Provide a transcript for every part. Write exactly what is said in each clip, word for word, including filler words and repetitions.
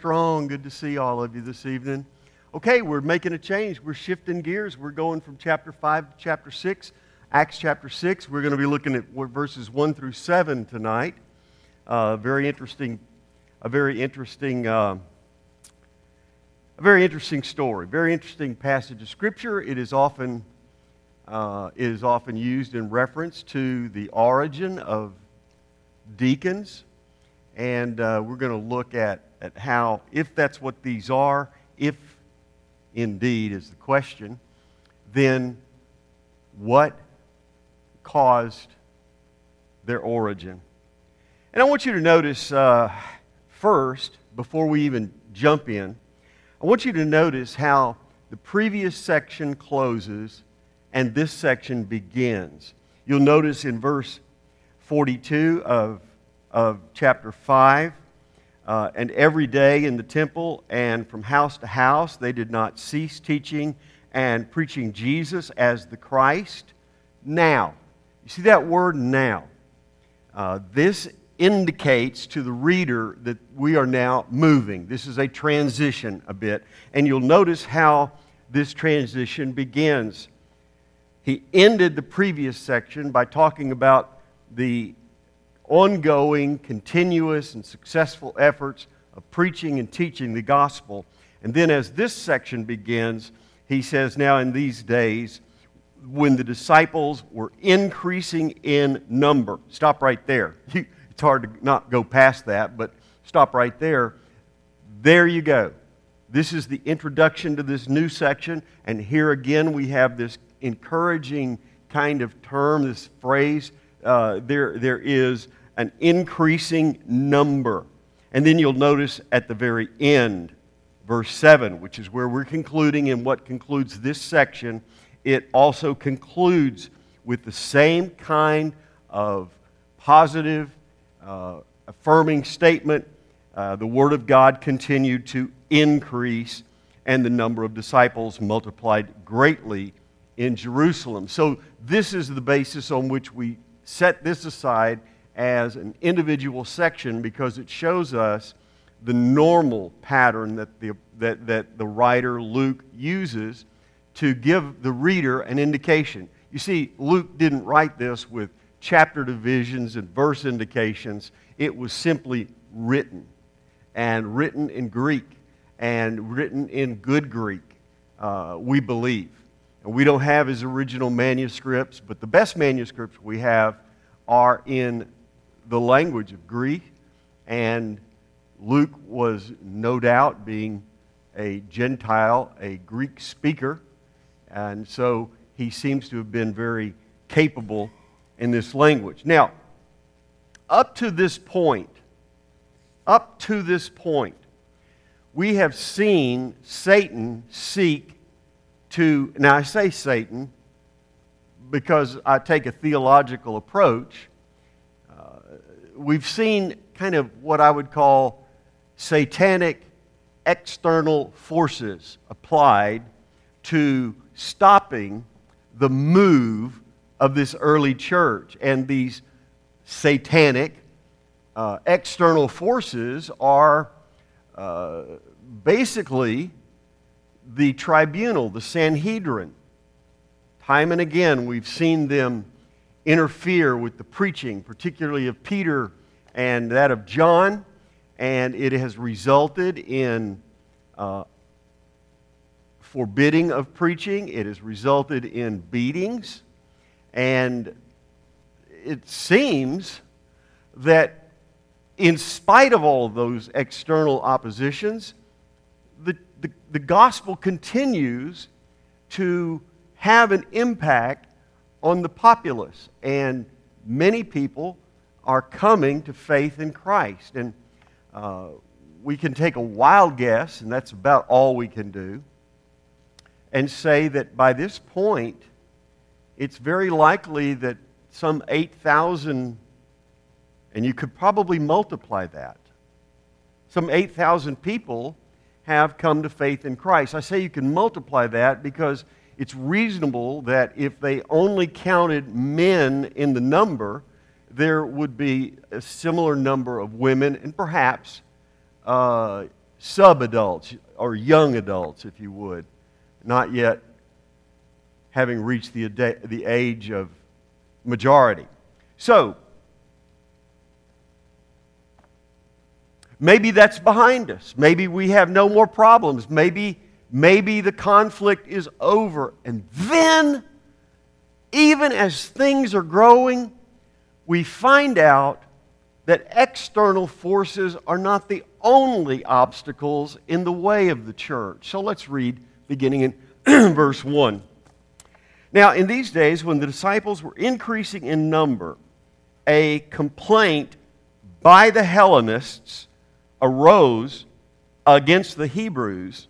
strong. Good to see all of you this evening. Okay, we're making a change. We're shifting gears. We're going from chapter five to chapter six. Acts chapter six. We're going to be looking at verses one through seven tonight. Uh, very interesting, a very interesting, uh, a very interesting story. Very interesting passage of Scripture. It is often, uh, it is often used in reference to the origin of deacons. And uh, we're going to look at, at how, if that's what these are, if indeed is the question, then what caused their origin. And I want you to notice uh, first, before we even jump in, I want you to notice how the previous section closes and this section begins. You'll notice in verse forty-two of of chapter five, uh, and every day in the temple and from house to house they did not cease teaching and preaching Jesus as the Christ. Now, you see that word now? Uh, this indicates to the reader that we are now moving. This is a transition a bit, and you'll notice how this transition begins. He ended the previous section by talking about the ongoing, continuous, and successful efforts of preaching and teaching the gospel. And then as this section begins, he says, now in these days, when the disciples were increasing in number. Stop right there. It's hard to not go past that, but stop right there. There you go. This is the introduction to this new section, and here again we have this encouraging kind of term, this phrase. Uh, there, there is an increasing number. And then you'll notice at the very end, verse seven, which is where we're concluding and what concludes this section, it also concludes with the same kind of positive, uh, affirming statement. Uh, the Word of God continued to increase, and the number of disciples multiplied greatly in Jerusalem. So this is the basis on which we set this aside as an individual section, because it shows us the normal pattern that the, that, that the writer Luke uses to give the reader an indication. You see, Luke didn't write this with chapter divisions and verse indications. It was simply written, and written in Greek, and written in good Greek, uh, we believe. And we don't have his original manuscripts, but the best manuscripts we have are in the language of Greek, and Luke was no doubt, being a Gentile, a Greek speaker, and so he seems to have been very capable in this language. Now, up to this point, up to this point, we have seen Satan seek to, now I say Satan because I take a theological approach. Uh, we've seen kind of what I would call satanic external forces applied to stopping the move of this early church. And these satanic uh, external forces are uh, basically the tribunal, the Sanhedrin. Time and again, we've seen them interfere with the preaching, particularly of Peter and that of John, and it has resulted in uh, forbidding of preaching. It has resulted in beatings, and it seems that in spite of all of those external oppositions, the, the, the gospel continues to have an impact on the populace, and many people are coming to faith in Christ. And uh, we can take a wild guess, and that's about all we can do, and say that by this point, it's very likely that some eight thousand, and you could probably multiply that, some eight thousand people have come to faith in Christ. I say you can multiply that because it's reasonable that if they only counted men in the number, there would be a similar number of women and perhaps uh, sub-adults, or young adults, if you would, not yet having reached the, the age of majority. So, maybe that's behind us. Maybe we have no more problems. Maybe, maybe the conflict is over. And then, even as things are growing, we find out that external forces are not the only obstacles in the way of the church. So let's read, beginning in verse one. Now, in these days, when the disciples were increasing in number, a complaint by the Hellenists arose against the Hebrews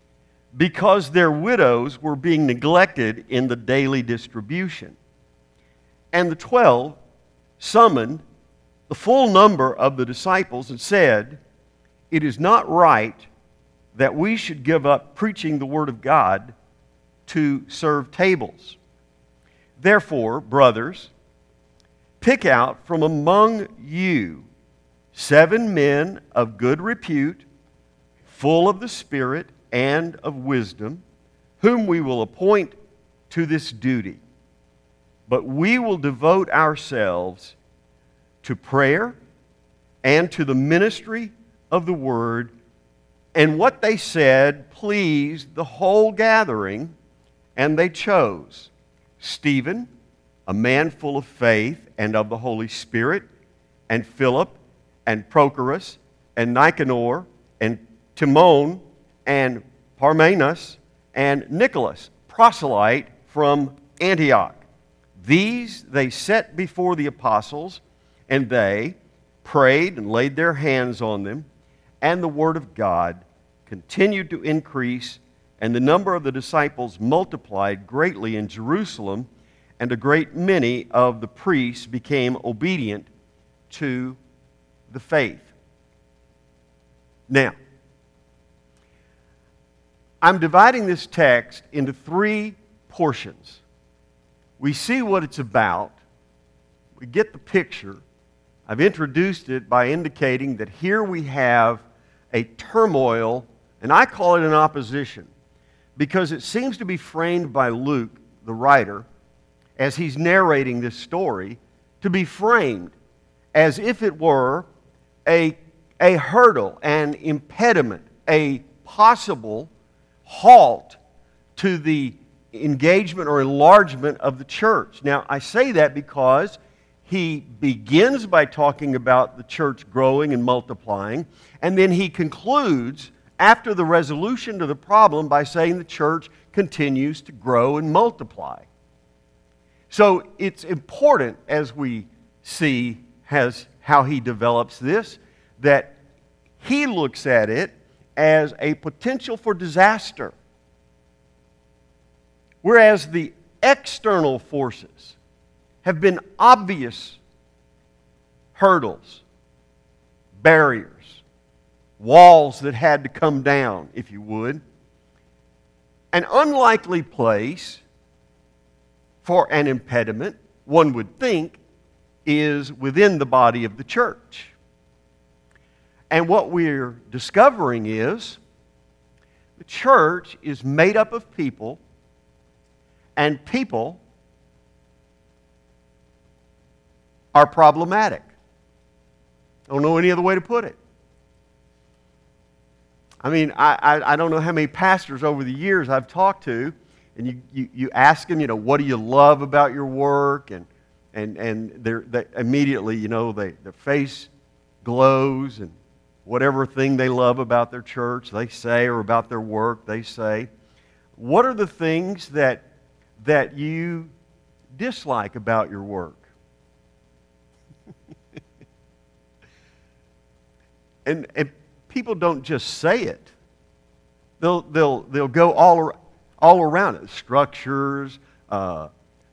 because their widows were being neglected in the daily distribution. And the twelve summoned the full number of the disciples and said, "It is not right that we should give up preaching the Word of God to serve tables. Therefore, brothers, pick out from among you seven men of good repute, full of the Spirit and of wisdom, whom we will appoint to this duty. But we will devote ourselves to prayer and to the ministry of the Word." And what they said pleased the whole gathering, and they chose Stephen, a man full of faith and of the Holy Spirit, and Philip, and Prochorus, and Nicanor, and Timon, and Parmenas, and Nicholas, proselyte from Antioch. These they set before the apostles, and they prayed and laid their hands on them, and the word of God continued to increase, and the number of the disciples multiplied greatly in Jerusalem, and a great many of the priests became obedient to the faith. Now, I'm dividing this text into three portions. We see what it's about. We get the picture. I've introduced it by indicating that here we have a turmoil, and I call it an opposition, because it seems to be framed by Luke, the writer, as he's narrating this story, to be framed as if it were a, a hurdle, an impediment, a possible halt to the engagement or enlargement of the church. Now, I say that because he begins by talking about the church growing and multiplying, and then he concludes after the resolution to the problem by saying the church continues to grow and multiply. So it's important, as we see has, how he develops this, that he looks at it as a potential for disaster. Whereas the external forces have been obvious hurdles, barriers, walls that had to come down, if you would. An unlikely place for an impediment, one would think, is within the body of the church. And what we're discovering is the church is made up of people, and people are problematic. I don't know any other way to put it. I mean, I, I, I don't know how many pastors over the years I've talked to, and you, you, you ask them, you know, what do you love about your work? And, and, and they're, they immediately, you know, they, their face glows, and whatever thing they love about their church, they say, or about their work, they say. What are the things that, that you dislike about your work? and, and people don't just say it. They'll, they'll, they'll go all, all around it. Structures, uh,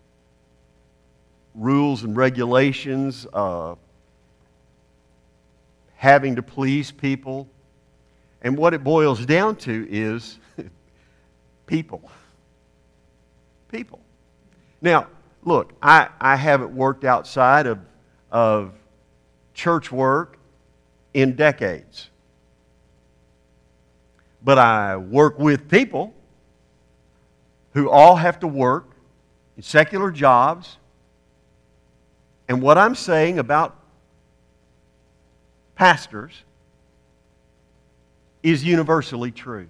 rules and regulations, uh, having to please people. And what it boils down to is people. People. Now, look, I, I haven't worked outside of, of church work in decades. but I work with people who all have to work in secular jobs. And what I'm saying about pastors is universally true.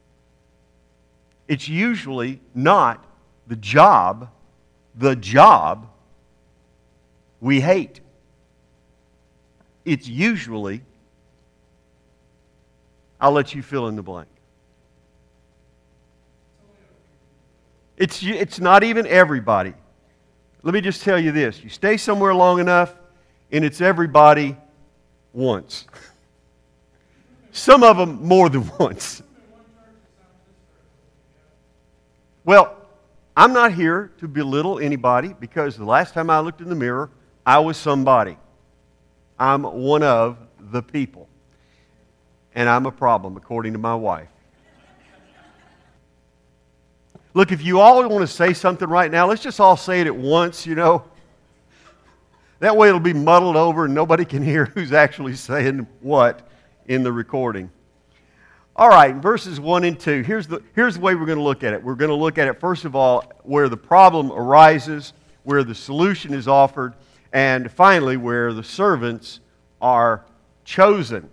It's usually not the job, the job we hate. It's usually, I'll let you fill in the blank. It's, it's not even everybody. Let me just tell you this. You stay somewhere long enough, and it's everybody once. Some of them more than once. Well, I'm not here to belittle anybody, because the last time I looked in the mirror, I was somebody. I'm one of the people. And I'm a problem, according to my wife. Look, if you all want to say something right now, let's just all say it at once, you know. That way it'll be muddled over and nobody can hear who's actually saying what in the recording. All right, verses one and two. Here's the, here's the way we're going to look at it. We're going to look at it, first of all, where the problem arises, where the solution is offered, and finally, where the servants are chosen.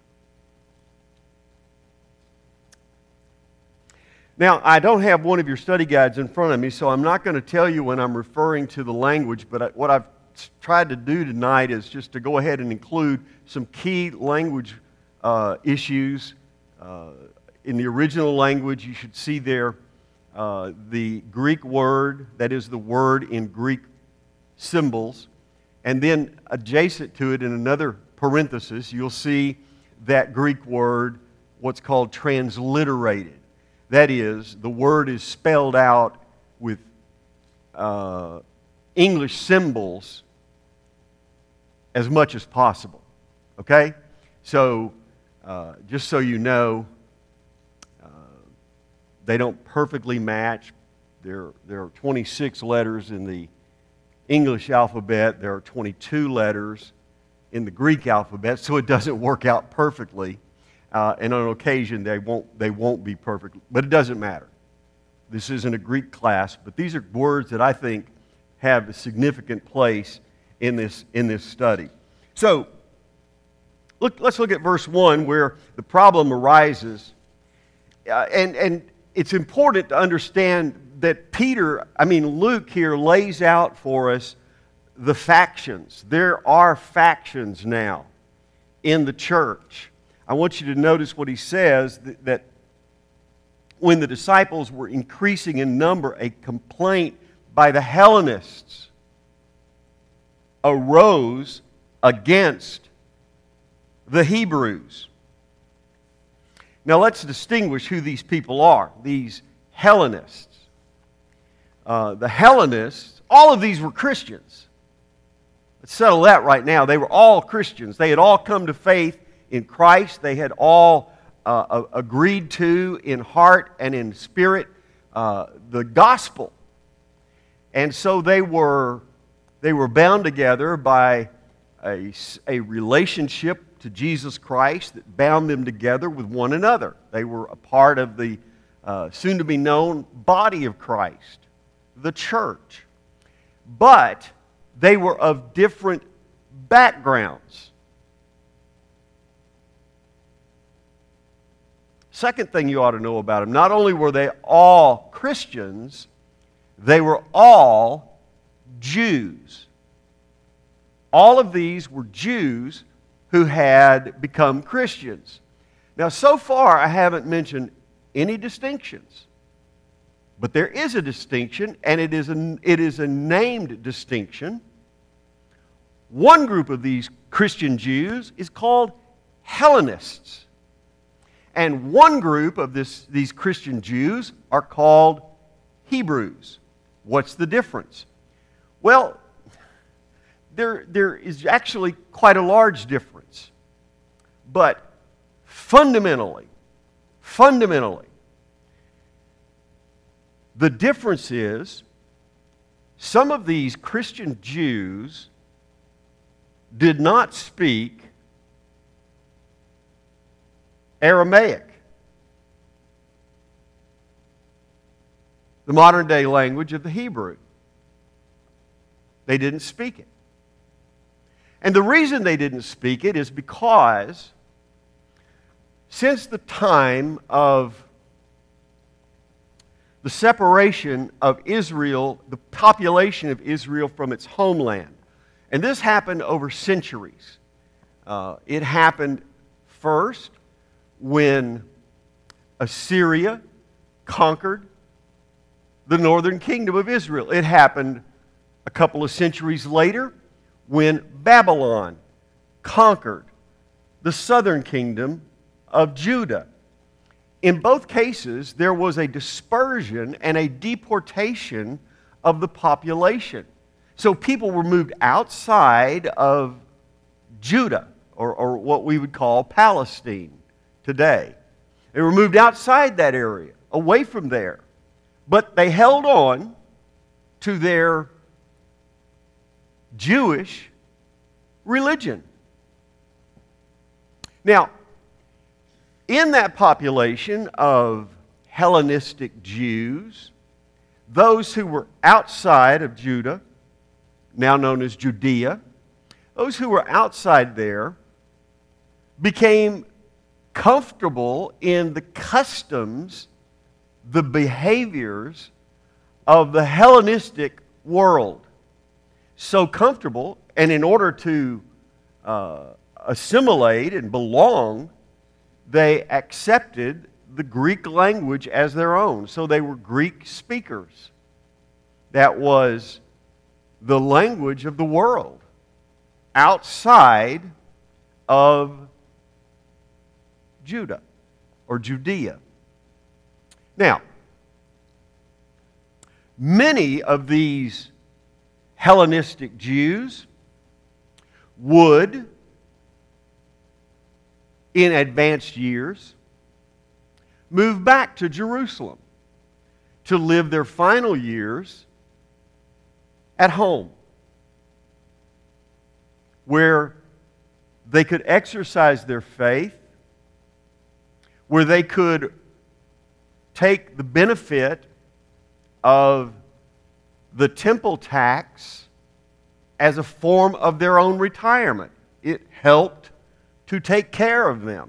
Now, I don't have one of your study guides in front of me, so I'm not going to tell you when I'm referring to the language, but what I've tried to do tonight is just to go ahead and include some key language uh, issues. Uh, in the original language, you should see there uh, the Greek word, that is the word in Greek symbols, and then adjacent to it in another parenthesis, you'll see that Greek word, what's called transliterated. That is, the word is spelled out with uh, English symbols as much as possible. Okay? So, uh, just so you know, uh, they don't perfectly match. There, there are twenty-six letters in the English alphabet. There are twenty-two letters in the Greek alphabet, so it doesn't work out perfectly. Uh, and on occasion, they won't, they won't be perfect. But it doesn't matter. This isn't a Greek class, but these are words that I think have a significant place in this, in this study. So, look, let's look at verse one, where the problem arises. Uh, and, and it's important to understand that Peter, I mean Luke here, lays out for us the factions. There are factions now in the church. I want you to notice what he says, that, that when the disciples were increasing in number, a complaint by the Hellenists arose against the Hebrews. Now let's distinguish who these people are, these Hellenists. Uh, the Hellenists, all of these were Christians. Let's settle that right now. They were all Christians. They had all come to faith in Christ. They had all uh, agreed to in heart and in spirit uh, the gospel. And so they were, they were bound together by a, a relationship to Jesus Christ that bound them together with one another. They were a part of the uh, soon-to-be-known body of Christ, the church. But they were of different backgrounds. Second thing you ought to know about them, not only were they all Christians, they were all Jews. All of these were Jews who had become Christians. Now, so far, I haven't mentioned any distinctions. But there is a distinction, and it is a, it is a named distinction. One group of these Christian Jews is called Hellenists. And one group of this, these Christian Jews are called Hebrews. What's the difference? Well, there, there is actually quite a large difference. But fundamentally, fundamentally, the difference is some of these Christian Jews did not speak Aramaic. the modern day language of the Hebrew. They didn't speak it. And the reason they didn't speak it is because since the time of the separation of Israel, the population of Israel from its homeland, and this happened over centuries. Uh, it happened first when Assyria conquered the northern kingdom of Israel. It happened a couple of centuries later when Babylon conquered the southern kingdom of Judah. In both cases, there was a dispersion and a deportation of the population. So people were moved outside of Judah, or, or what we would call Palestine today. They were moved outside that area, away from there. But they held on to their Jewish religion. Now, in that population of Hellenistic Jews, those who were outside of Judah, now known as Judea, those who were outside there became comfortable in the customs, the behaviors of the Hellenistic world. So comfortable, and in order to uh, assimilate and belong, they accepted the Greek language as their own. So they were Greek speakers. That was the language of the world outside of Judah or Judea. Now, many of these Hellenistic Jews would, in advanced years, move back to Jerusalem to live their final years at home, where they could exercise their faith, where they could take the benefit of the temple tax as a form of their own retirement. It helped to take care of them.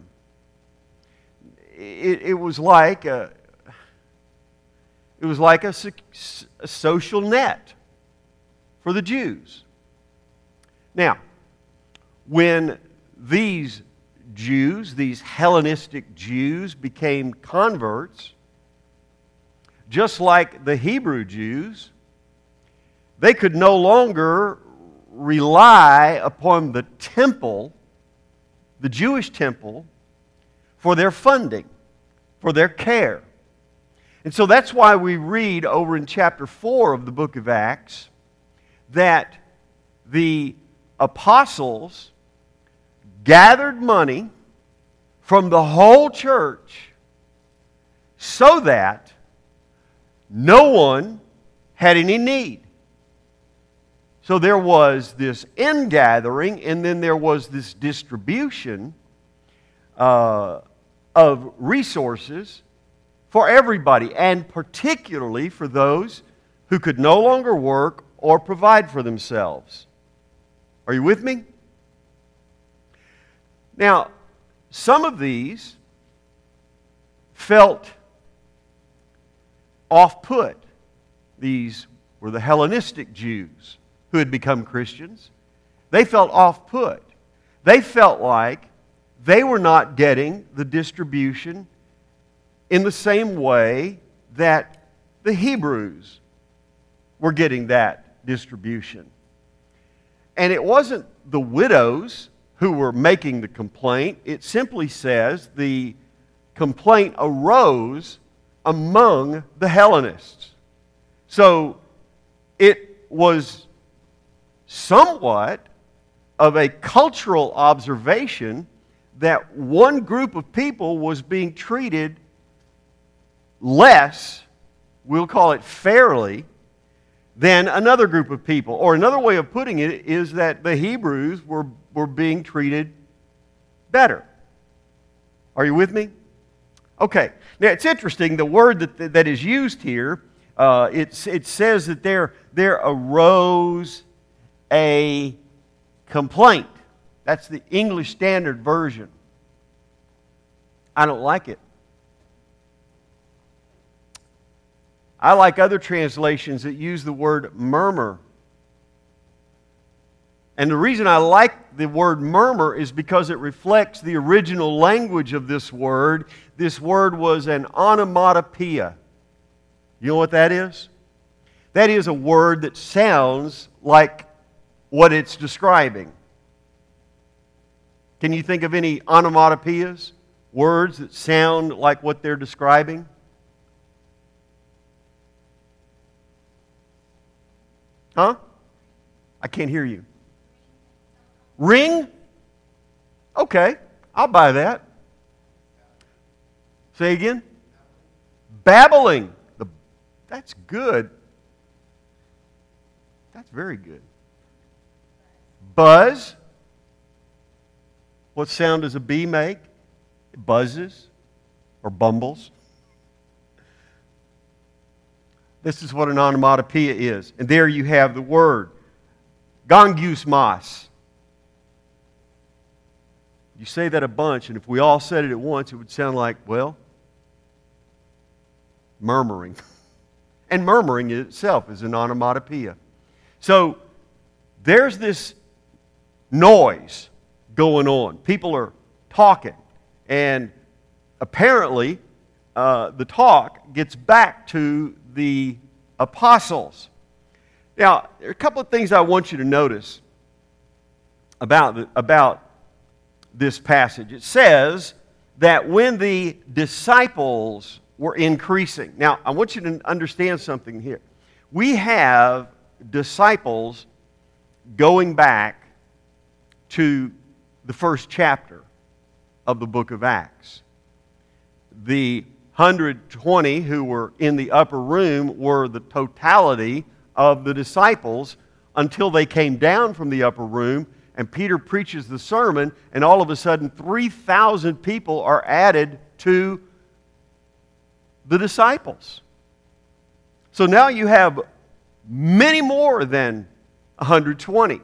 It, it was like a, it was like a, a social net for the Jews. Now, when these Jews, these Hellenistic Jews, became converts, just like the Hebrew Jews, they could no longer rely upon the temple, the Jewish temple, for their funding, for their care. And so that's why we read over in chapter four of the book of Acts that the apostles gathered money from the whole church so that no one had any need. So there was this ingathering, and then there was this distribution uh, of resources for everybody, and particularly for those who could no longer work or provide for themselves. Are you with me? Now, some of these felt off-put. These were the Hellenistic Jews who had become Christians. They felt off-put. They felt like they were not getting the distribution in the same way that the Hebrews were getting that distribution. And it wasn't the widows who were making the complaint. It simply says the complaint arose among the Hellenists. So it was somewhat of a cultural observation that one group of people was being treated less, we'll call it fairly, than another group of people. Or another way of putting it is that the Hebrews were, were being treated better. Are you with me? Okay. Now it's interesting, the word that, that is used here, Uh, it's, it says that there, there arose a complaint. That's the English Standard Version. I don't like it. I like other translations that use the word murmur. And the reason I like the word murmur is because it reflects the original language of this word. This word was an onomatopoeia. You know what that is? That is a word that sounds like what it's describing. Can you think of any onomatopoeias? Words that sound like what they're describing? Huh? I can't hear you. Ring? Okay, I'll buy that. Say again? Babbling. The, that's good. That's very good. Buzz. What sound does a bee make? It buzzes or bumbles. This is what an onomatopoeia is. And there you have the word. Gongusmos. You say that a bunch, and if we all said it at once, it would sound like, well, murmuring. And murmuring itself is an onomatopoeia. So there's this noise going on. People are talking. And apparently, uh, the talk gets back to the apostles. Now, there are a couple of things I want you to notice about, the, about this passage. It says that when the disciples were increasing. Now, I want you to understand something here. We have disciples going back to the first chapter of the book of Acts. The one hundred twenty who were in the upper room were the totality of the disciples until they came down from the upper room and Peter preaches the sermon, and all of a sudden three thousand people are added to the disciples. So now you have many more than one hundred twenty.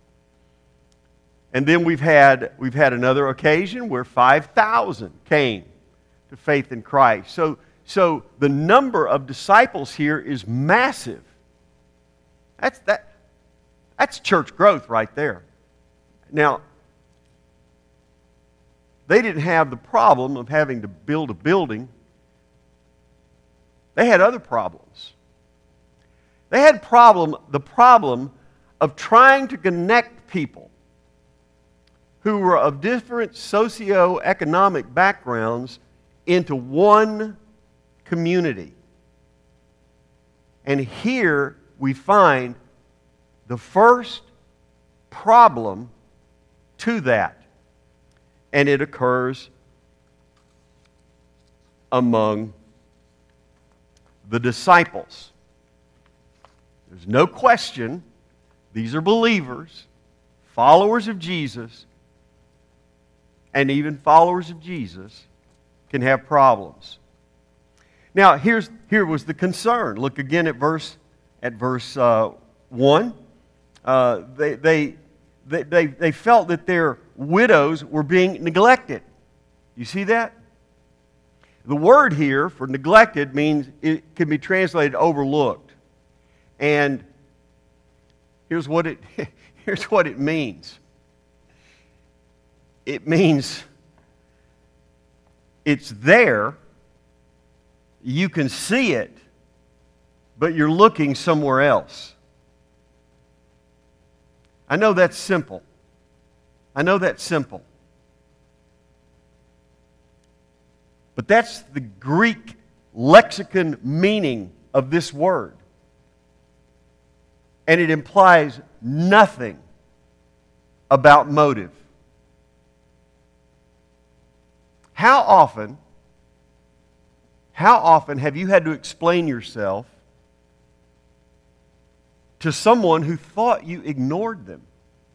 And then we've had, we've had another occasion where five thousand came to faith in Christ. So, so the number of disciples here is massive. That's, that, that's church growth right there. Now, they didn't have the problem of having to build a building. They had other problems. They had problem, the problem of trying to connect people who were of different socioeconomic backgrounds into one community. And here we find the first problem to that. And it occurs among the disciples. There's no question, these are believers, followers of Jesus, and even followers of Jesus can have problems. Now, here's here was the concern. Look again at verse at verse uh, one. Uh, they, they they they they felt that their widows were being neglected. You see that? The word here for neglected means it can be translated overlooked. And here's what it here's what it means. It means it's there, you can see it, but you're looking somewhere else. I know that's simple. I know that's simple. But that's the Greek lexicon meaning of this word. And it implies nothing about motive. How often, how often have you had to explain yourself to someone who thought you ignored them?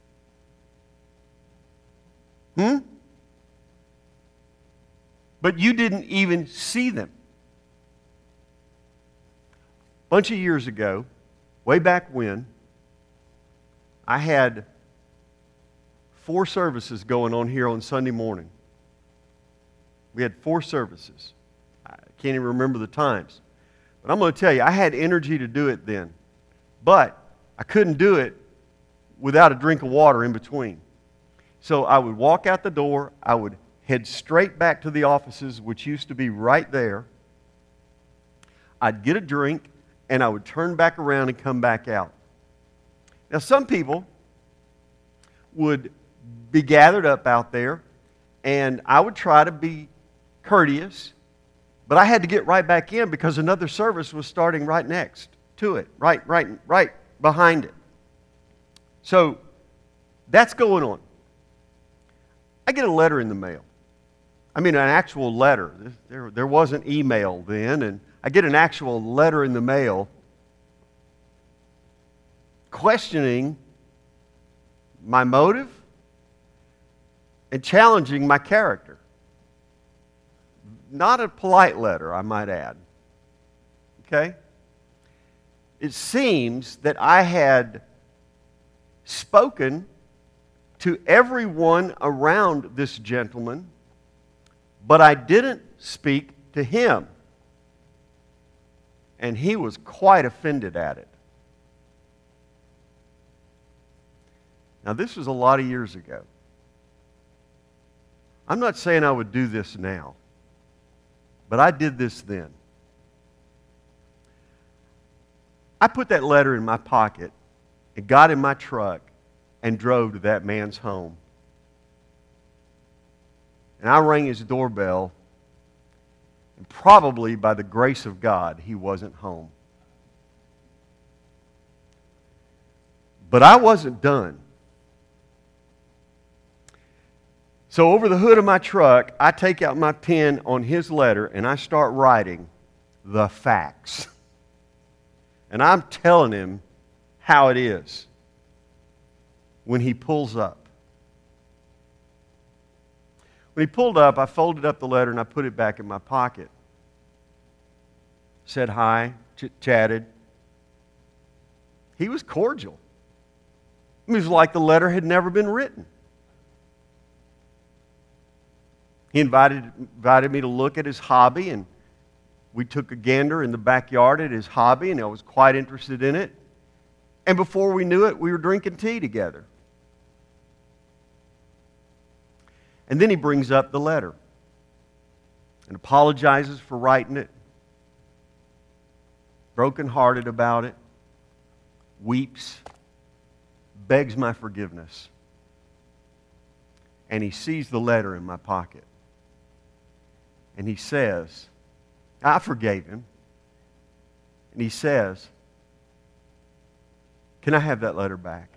Hmm? But you didn't even see them. bunch of years ago, way back when, I had four services going on here on Sunday morning. We had four services. I can't even remember the times. But I'm going to tell you, I had energy to do it then. But I couldn't do it without a drink of water in between. So I would walk out the door, I would head straight back to the offices, which used to be right there. I'd get a drink, and I would turn back around and come back out. Now, some people would be gathered up out there, and I would try to be courteous, but I had to get right back in because another service was starting right next to it, right, right, right behind it. So that's going on. I get a letter in the mail. I mean, an actual letter. There, there wasn't email then, and I get an actual letter in the mail questioning my motive and challenging my character. Not a polite letter, I might add. Okay? It seems that I had spoken to everyone around this gentleman, but I didn't speak to him. And he was quite offended at it. Now, this was a lot of years ago. I'm not saying I would do this now, but I did this then. I put that letter in my pocket and got in my truck and drove to that man's home. And I rang his doorbell, and probably by the grace of God, he wasn't home. But I wasn't done. So over the hood of my truck, I take out my pen on his letter and I start writing the facts. And I'm telling him how it is when he pulls up. When he pulled up, I folded up the letter and I put it back in my pocket. Said hi, chit-chatted. He was cordial. It was like the letter had never been written. He invited, invited me to look at his hobby, and we took a gander in the backyard at his hobby, and I was quite interested in it. And before we knew it, we were drinking tea together. And then he brings up the letter and apologizes for writing it, brokenhearted about it, weeps, begs my forgiveness. And he sees the letter in my pocket. And he says, I forgave him. And he says, can I have that letter back?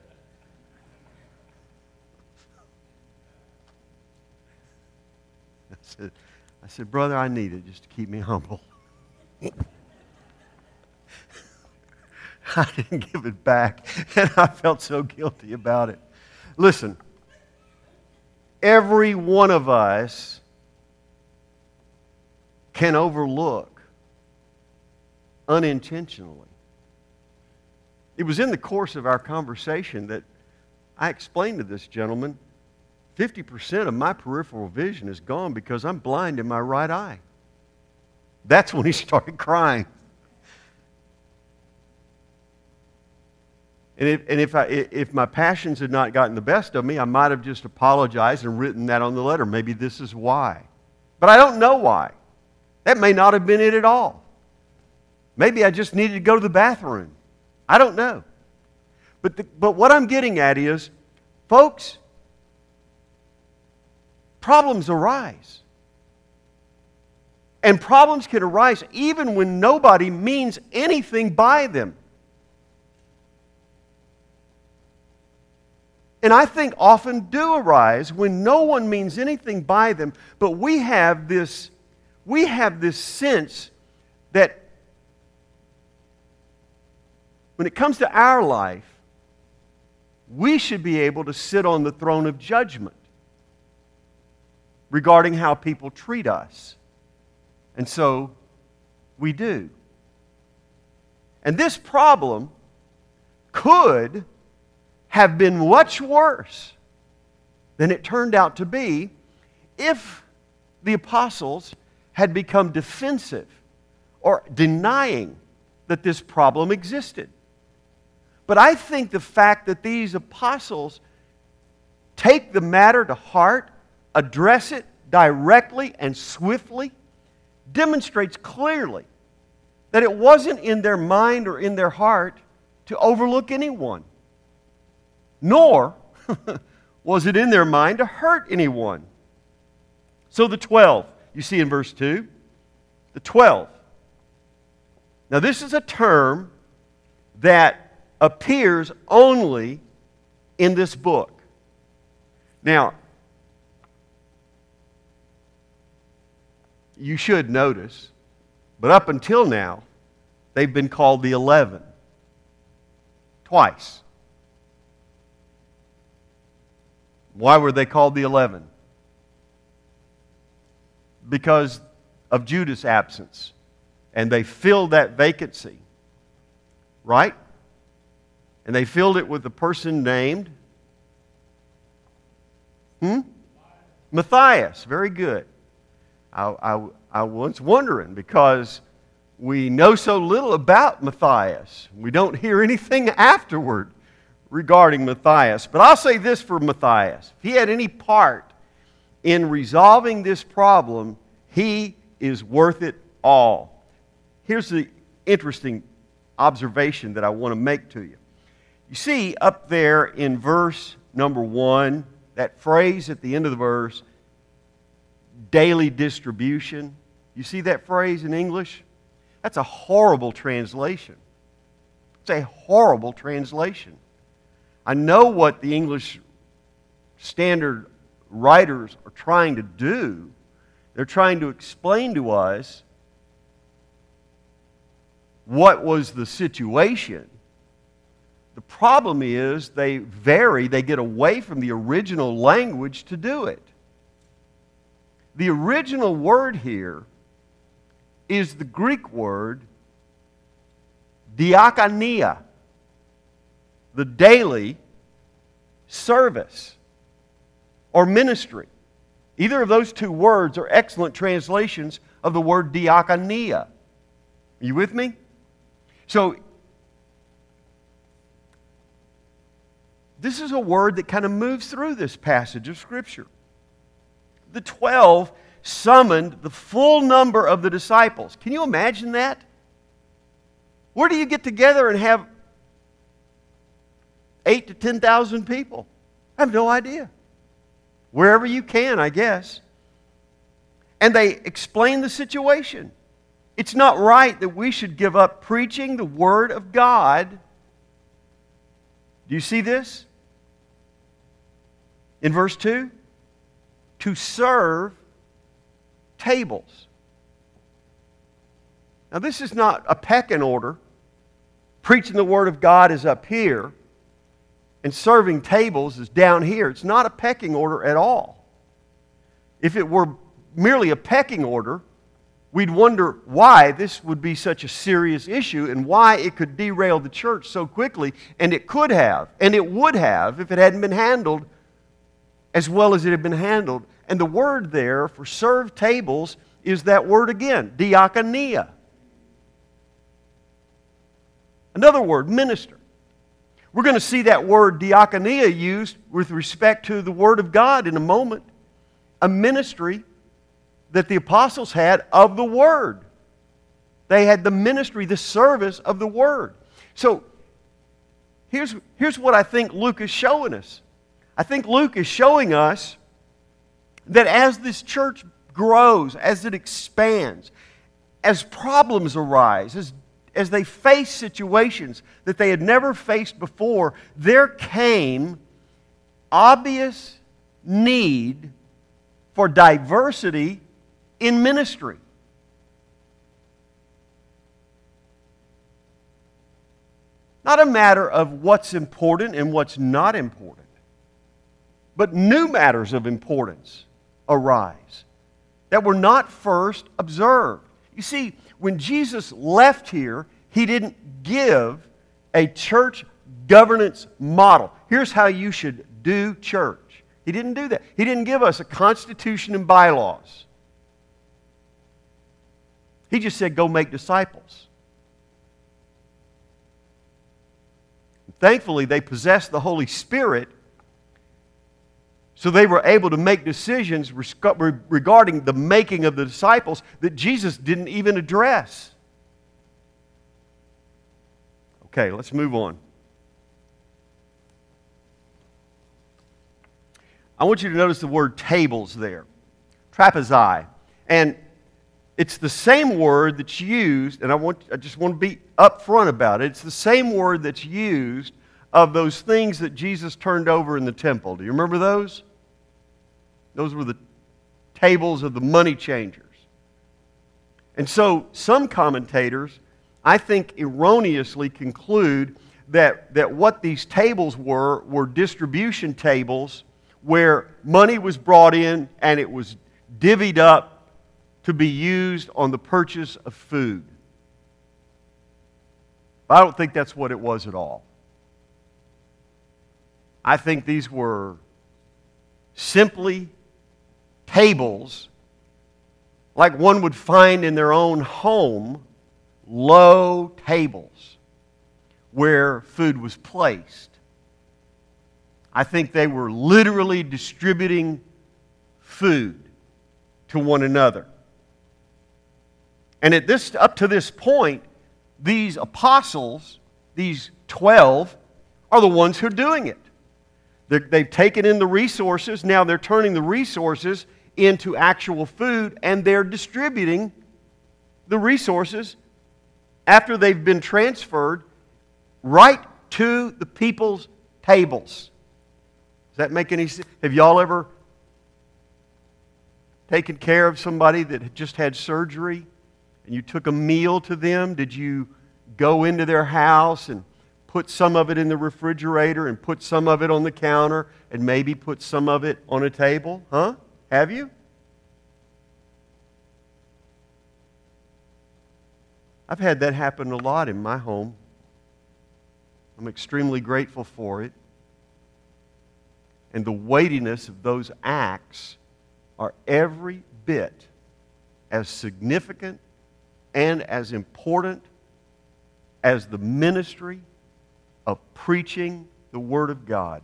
I said, I said, brother, I need it just to keep me humble. I didn't give it back, and I felt so guilty about it. Listen, every one of us can overlook unintentionally. It was in the course of our conversation that I explained to this gentleman, fifty percent of my peripheral vision is gone because I'm blind in my right eye. That's when he started crying. And if, and if, I, if my passions had not gotten the best of me, I might have just apologized and written that on the letter. Maybe this is why. But I don't know why. That may not have been it at all. Maybe I just needed to go to the bathroom. I don't know. But, the, but what I'm getting at is, folks, problems arise. And problems can arise even when nobody means anything by them. And I think often do arise when no one means anything by them, but we have this, we have this sense that when it comes to our life, we should be able to sit on the throne of judgment regarding how people treat us. And so we do. And this problem could have been much worse than it turned out to be if the apostles had become defensive or denying that this problem existed. But I think the fact that these apostles take the matter to heart, address it directly and swiftly, demonstrates clearly that it wasn't in their mind or in their heart to overlook anyone, nor was it in their mind to hurt anyone. So the twelve, you see in verse two, the twelve. Now this is a term that appears only in this book. Now, you should notice, but up until now, they've been called the eleven. Twice. Why were they called the eleven? Because of Judas' absence. And they filled that vacancy. Right? And they filled it with a person named Hmm? Matthias. Very good. I, I, I was wondering because we know so little about Matthias. We don't hear anything afterward regarding Matthias. But I'll say this for Matthias. If he had any part in resolving this problem, he is worth it all. Here's the interesting observation that I want to make to you. You see up there in verse number one, that phrase at the end of the verse, daily distribution. You see that phrase in English? That's a horrible translation. It's a horrible translation. I know what the English Standard writers are trying to do. They're trying to explain to us what was the situation. The problem is they vary, they get away from the original language to do it. The original word here is the Greek word diakonia, the daily service or ministry. Either of those two words are excellent translations of the word diakonia. Are you with me? So, this is a word that kind of moves through this passage of Scripture. The twelve summoned the full number of the disciples. Can you imagine that? Where do you get together and have eight to ten thousand people? I have no idea. Wherever you can, I guess. And they explain the situation. It's not right that we should give up preaching the Word of God. Do you see this? In verse two, to serve tables. Now this is not a pecking order. Preaching the Word of God is up here, and serving tables is down here. It's not a pecking order at all. If it were merely a pecking order, we'd wonder why this would be such a serious issue and why it could derail the church so quickly, and it could have, and it would have if it hadn't been handled as well as it had been handled. And the word there for serve tables is that word again, diakonia. Another word, minister. We're going to see that word diakonia used with respect to the Word of God in a moment. A ministry that the apostles had of the Word. They had the ministry, the service of the Word. So, here's, here's what I think Luke is showing us. I think Luke is showing us that as this church grows, as it expands, as problems arise, as as they face situations that they had never faced before, there came obvious need for diversity in ministry. Not a matter of what's important and what's not important, but new matters of importance arise that were not first observed. You see, when Jesus left here, He didn't give a church governance model. Here's how you should do church. He didn't do that. He didn't give us a constitution and bylaws. He just said, go make disciples. Thankfully, they possessed the Holy Spirit, so they were able to make decisions regarding the making of the disciples that Jesus didn't even address. Okay, let's move on. I want you to notice the word tables there. Trapezi. And it's the same word that's used, and I want I just want to be upfront about it. It's the same word that's used of those things that Jesus turned over in the temple. Do you remember those? Those were the tables of the money changers. And so some commentators, I think, erroneously conclude that, that what these tables were were distribution tables where money was brought in and it was divvied up to be used on the purchase of food. But I don't think that's what it was at all. I think these were simply tables like one would find in their own home, low tables where food was placed. I think they were literally distributing food to one another. And at this, up to this point, these apostles, these twelve, are the ones who are doing it. They're, they've taken in the resources. Now they're turning the resources into actual food, and they're distributing the resources after they've been transferred right to the people's tables. Does that make any sense? Have y'all ever taken care of somebody that had just had surgery and you took a meal to them? Did you go into their house and put some of it in the refrigerator and put some of it on the counter and maybe put some of it on a table? Huh? Have you? I've had that happen a lot in my home. I'm extremely grateful for it. And the weightiness of those acts are every bit as significant and as important as the ministry of preaching the Word of God.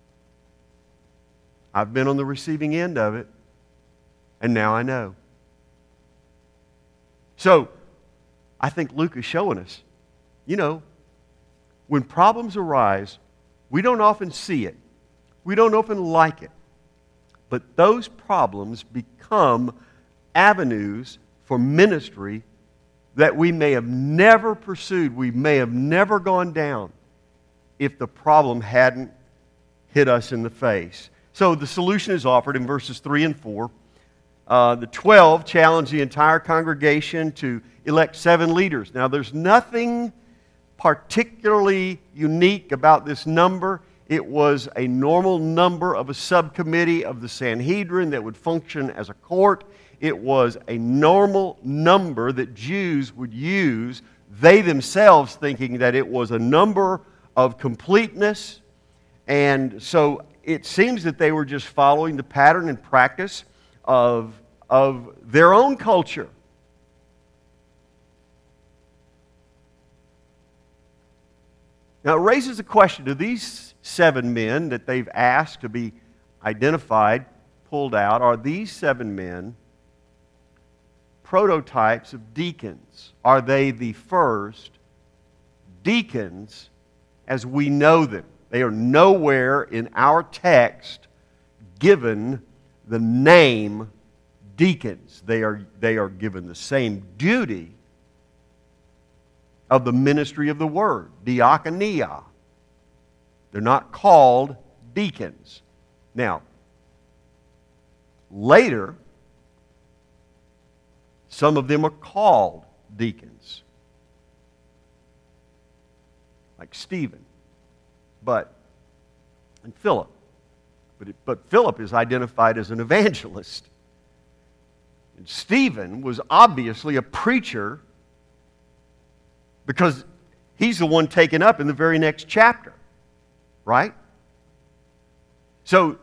I've been on the receiving end of it, and now I know. So, I think Luke is showing us, you know, when problems arise, we don't often see it. We don't often like it. But those problems become avenues for ministry that we may have never pursued, we may have never gone down if the problem hadn't hit us in the face. So the solution is offered in verses three and four. Uh, the twelve challenge the entire congregation to elect seven leaders. Now, there's nothing particularly unique about this number. It was a normal number of a subcommittee of the Sanhedrin that would function as a court. It was a normal number that Jews would use, they themselves thinking that it was a number of completeness. And so it seems that they were just following the pattern and practice of, of their own culture. Now, it raises a question. Do these seven men that they've asked to be identified, pulled out, are these seven men prototypes of deacons? Are they the first deacons as we know them? They are nowhere in our text given the name deacons. They are, they are given the same duty of the ministry of the Word, diakonia. They're not called deacons. Now, later, some of them are called deacons, like Stephen, but and Philip. But, it, but Philip is identified as an evangelist. And Stephen was obviously a preacher because he's the one taken up in the very next chapter, right? So,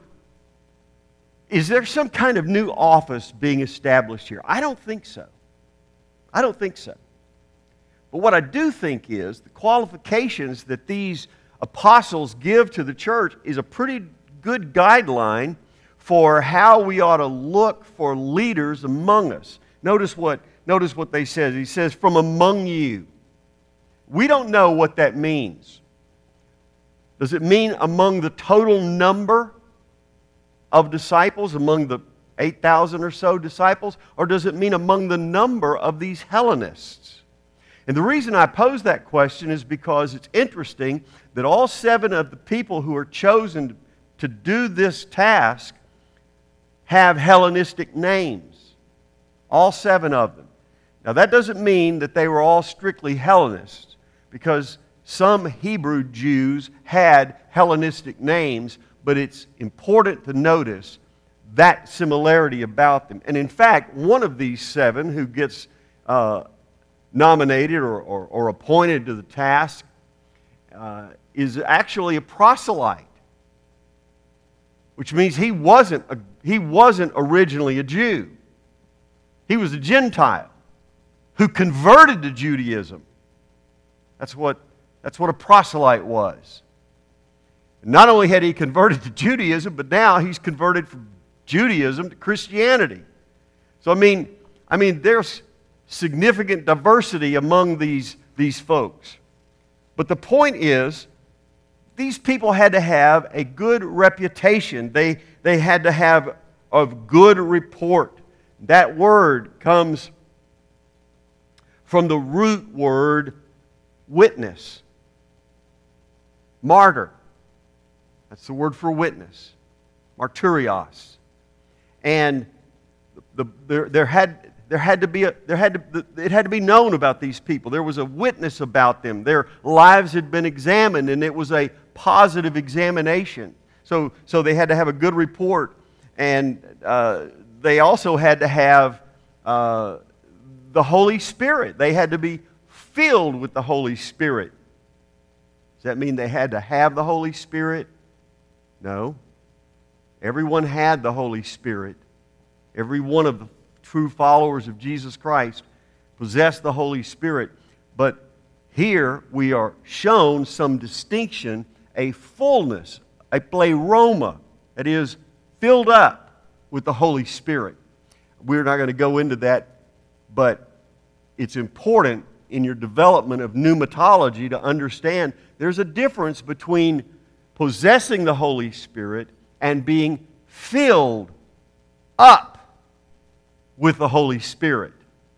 is there some kind of new office being established here? I don't think so. I don't think so. But what I do think is the qualifications that these apostles give to the church is a pretty good guideline for how we ought to look for leaders among us. Notice what, notice what they says. He says, from among you. We don't know what that means. Does it mean among the total number of disciples, among the eight thousand or so disciples? Or does it mean among the number of these Hellenists? And the reason I pose that question is because it's interesting that all seven of the people who are chosen to do this task have Hellenistic names. All seven of them. Now that doesn't mean that they were all strictly Hellenists, because some Hebrew Jews had Hellenistic names, but it's important to notice that similarity about them. And in fact, one of these seven who gets uh, nominated or, or, or appointed to the task uh, is actually a proselyte, which means he wasn't, a, he wasn't originally a Jew. He was a Gentile who converted to Judaism. That's what, that's what a proselyte was. Not only had he converted to Judaism, but now he's converted from Judaism to Christianity. So I mean, I mean, there's significant diversity among these, these folks. But the point is, these people had to have a good reputation. They, they had to have a good report. That word comes from the root word witness. Martyr. That's the word for witness. Martyrios. And the, there, there had there had to be a, there had to it had to be known about these people. There was a witness about them. Their lives had been examined, and it was a positive examination. So so they had to have a good report, and uh, they also had to have uh, the Holy Spirit. They had to be filled with the Holy Spirit. Does that mean they had to have the Holy Spirit? No. Everyone had the Holy Spirit. Every one of the true followers of Jesus Christ possessed the Holy Spirit. But here we are shown some distinction, a fullness, a pleroma, that is filled up with the Holy Spirit. We're not going to go into that, but it's important in your development of pneumatology to understand there's a difference between possessing the Holy Spirit and being filled up with the Holy Spirit.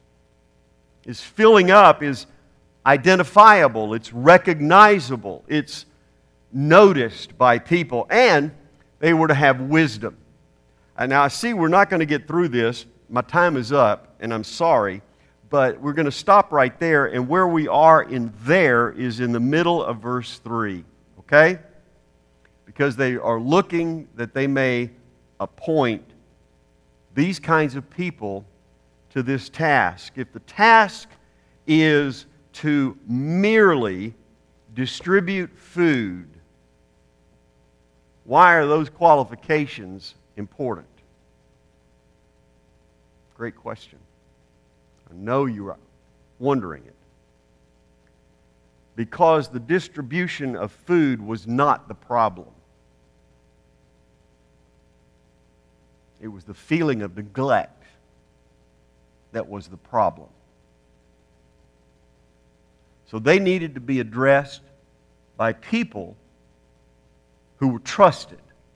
Is filling up is identifiable, it's recognizable, it's noticed by people, and they were to have wisdom. And now I see we're not going to get through this. My time is up, and I'm sorry, but we're going to stop right there, and where we are in there is in the middle of verse three, okay? Because they are looking that they may appoint these kinds of people to this task. If the task is to merely distribute food, why are those qualifications important? Great question. I know you're wondering it. Because the distribution of food was not the problem. It was the feeling of neglect that was the problem. So they needed to be addressed by people who were trusted.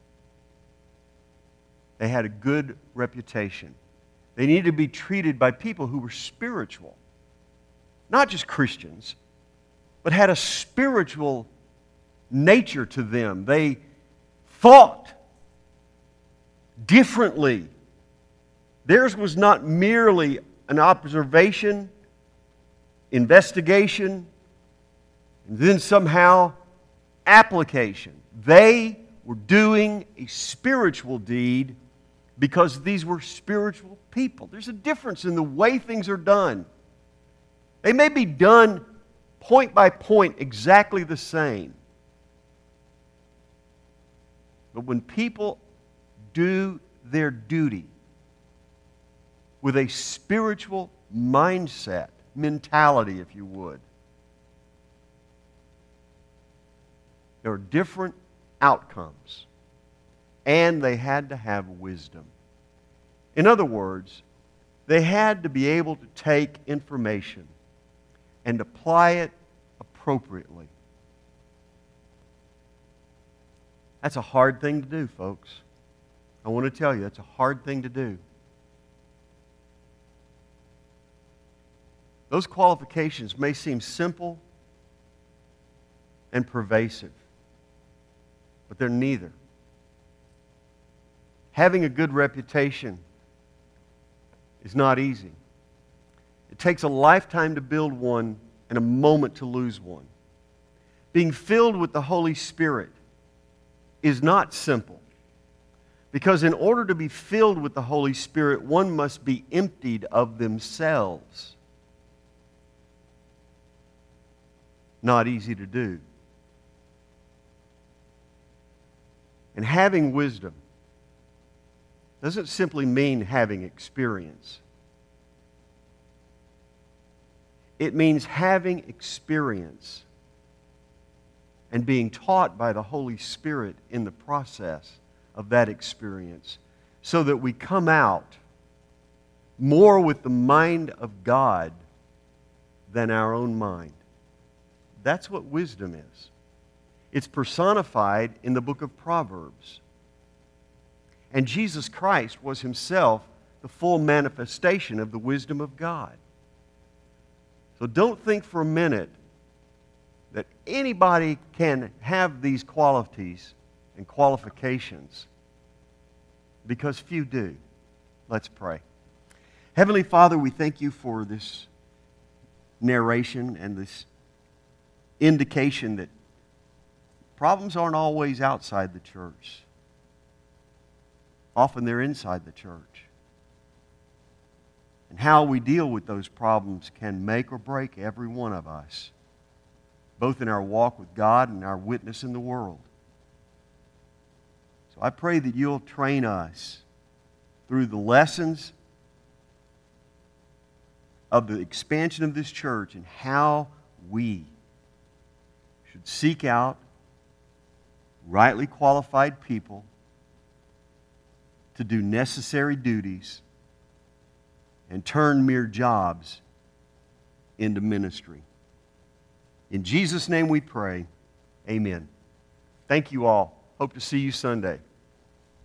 They had a good reputation. They needed to be treated by people who were spiritual. Not just Christians, but had a spiritual nature to them. They thought differently. Theirs was not merely an observation, investigation, and then somehow application. They were doing a spiritual deed because these were spiritual people. There's a difference in the way things are done. They may be done point by point exactly the same. But when people do their duty with a spiritual mindset, mentality, if you would, there are different outcomes. And they had to have wisdom. In other words, they had to be able to take information and apply it appropriately. That's a hard thing to do, folks. I want to tell you, that's a hard thing to do. Those qualifications may seem simple and pervasive, but they're neither. Having a good reputation is not easy. It takes a lifetime to build one and a moment to lose one. Being filled with the Holy Spirit is not simple, because in order to be filled with the Holy Spirit, one must be emptied of themselves. Not easy to do. And having wisdom doesn't simply mean having experience. It means having experience and being taught by the Holy Spirit in the process of that experience, so that we come out more with the mind of God than our own mind. That's what wisdom is. It's personified in the book of Proverbs. And Jesus Christ was Himself the full manifestation of the wisdom of God. So don't think for a minute that anybody can have these qualities and qualifications, because few do. Let's pray. Heavenly Father, we thank You for this narration and this indication that problems aren't always outside the church. Often they're inside the church. And how we deal with those problems can make or break every one of us, both in our walk with God and our witness in the world. So I pray that You'll train us through the lessons of the expansion of this church and how we should seek out rightly qualified people to do necessary duties and turn mere jobs into ministry. In Jesus' name we pray, amen. Thank you all. Hope to see you Sunday.